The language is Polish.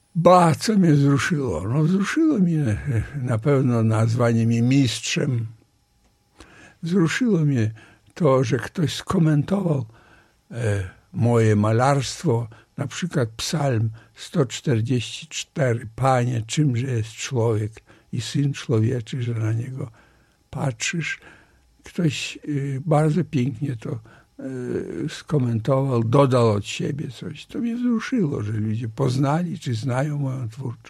Co mnie wzruszyło? No wzruszyło mnie na pewno nazwanie mnie mistrzem. Wzruszyło mnie to, że ktoś skomentował moje malarstwo, na przykład Psalm 144. Panie, czymże jest człowiek i Syn Człowieczy, że na niego patrzysz. Ktoś bardzo pięknie to skomentował, dodał od siebie coś. To mnie wzruszyło, że ludzie poznali czy znają moją twórczość.